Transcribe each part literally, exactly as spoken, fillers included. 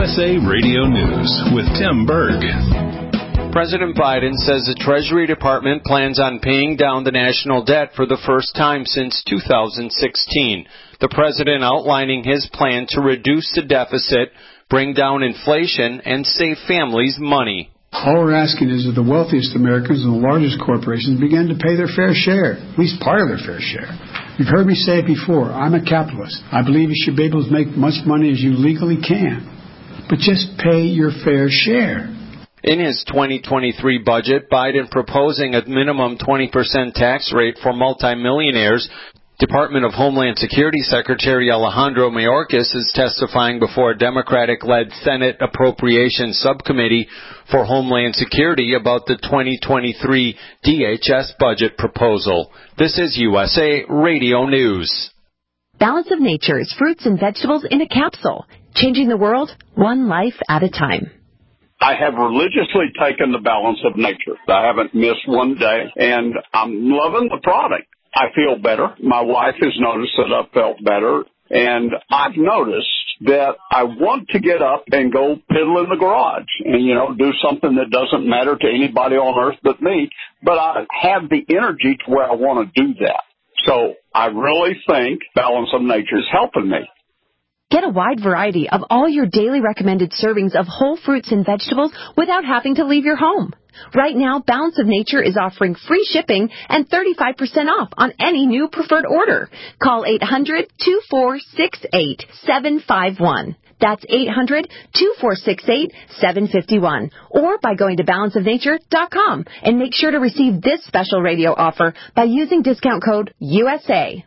S A Radio News with Tim Berg. President Biden says the Treasury Department plans on paying down the national debt for the first time since two thousand sixteen. The president outlining his plan to reduce the deficit, bring down inflation, and save families money. All we're asking is that the wealthiest Americans and the largest corporations begin to pay their fair share, at least part of their fair share. You've heard me say it before. I'm a capitalist. I believe you should be able to make much money as you legally can, but just pay your fair share. In his twenty twenty-three budget, Biden proposing a minimum twenty percent tax rate for multimillionaires. Department of Homeland Security Secretary Alejandro Mayorkas is testifying before a Democratic-led Senate Appropriations Subcommittee for Homeland Security about the twenty twenty-three D H S budget proposal. This is U S A Radio News. Balance of Nature's fruits and vegetables in a capsule, changing the world one life at a time. I have religiously taken the Balance of Nature. I haven't missed one day, and I'm loving the product. I feel better. My wife has noticed that I've felt better, and I've noticed that I want to get up and go piddle in the garage and, you know, do something that doesn't matter to anybody on earth but me, but I have the energy to where I want to do that. So I really think Balance of Nature is helping me. Get a wide variety of all your daily recommended servings of whole fruits and vegetables without having to leave your home. Right now, Balance of Nature is offering free shipping and thirty-five percent off on any new preferred order. Call eight hundred, two four six eight, seven five one. That's eight hundred, two four six eight, seven five one. Or by going to balance of nature dot com and make sure to receive this special radio offer by using discount code U S A.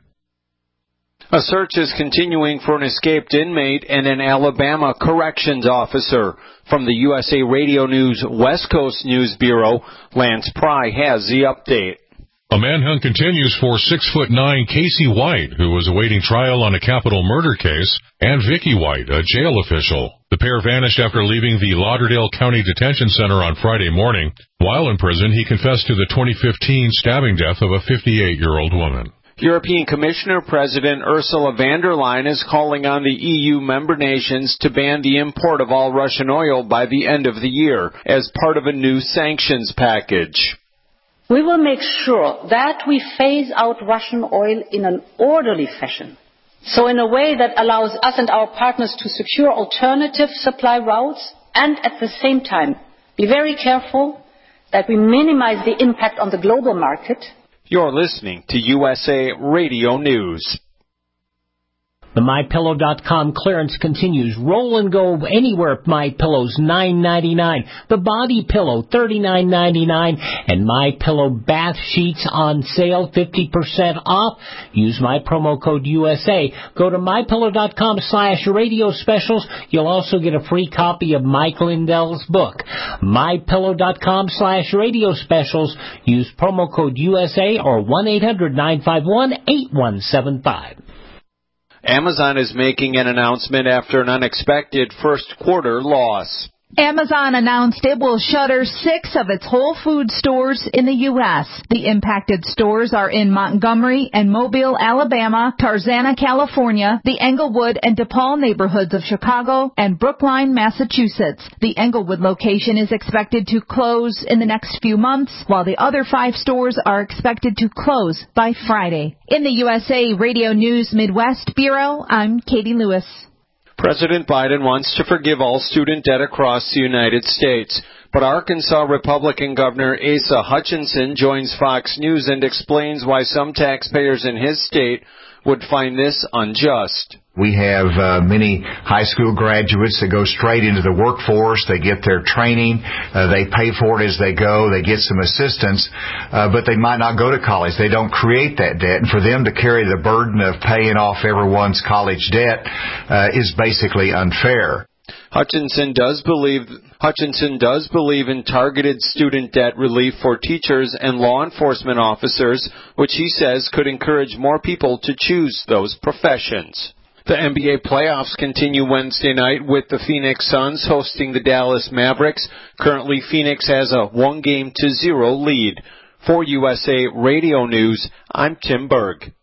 A search is continuing for an escaped inmate and an Alabama corrections officer. From the U S A Radio News West Coast News Bureau, Lance Pry has the update. A manhunt continues for six foot nine Casey White, who was awaiting trial on a capital murder case, and Vicky White, a jail official. The pair vanished after leaving the Lauderdale County Detention Center on Friday morning. While in prison, he confessed to the twenty fifteen stabbing death of a fifty-eight-year-old woman. European Commissioner President Ursula von der Leyen is calling on the E U member nations to ban the import of all Russian oil by the end of the year as part of a new sanctions package. We will make sure that we phase out Russian oil in an orderly fashion, so in a way that allows us and our partners to secure alternative supply routes and at the same time be very careful that we minimize the impact on the global market. You're listening to U S A Radio News. The My Pillow dot com clearance continues. Roll and go anywhere. MyPillow's nine ninety-nine. The Body Pillow thirty-nine ninety-nine, and MyPillow bath sheets on sale fifty percent off. Use my promo code U S A. Go to My Pillow dot com slash radio specials. You'll also get a free copy of Mike Lindell's book. My Pillow dot com slash radio specials. Use promo code U S A or one eight hundred nine five one eight one seven five. Amazon is making an announcement after an unexpected first quarter loss. Amazon announced it will shutter six of its Whole Foods stores in the U S The impacted stores are in Montgomery and Mobile, Alabama, Tarzana, California, the Englewood and DePaul neighborhoods of Chicago, and Brookline, Massachusetts. The Englewood location is expected to close in the next few months, while the other five stores are expected to close by Friday. In the U S A Radio News Midwest Bureau, I'm Katie Lewis. President Biden wants to forgive all student debt across the United States, but Arkansas Republican Governor Asa Hutchinson joins Fox News and explains why some taxpayers in his state would find this unjust. We have uh, many high school graduates that go straight into the workforce. They get their training. Uh, they pay for it as they go. They get some assistance, uh, but they might not go to college. They don't create that debt. And for them to carry the burden of paying off everyone's college debt uh, is basically unfair. Hutchinson does believe Hutchinson does believe in targeted student debt relief for teachers and law enforcement officers, which he says could encourage more people to choose those professions. The N B A playoffs continue Wednesday night with the Phoenix Suns hosting the Dallas Mavericks. Currently, Phoenix has a one game to zero lead. For U S A Radio News, I'm Tim Berg.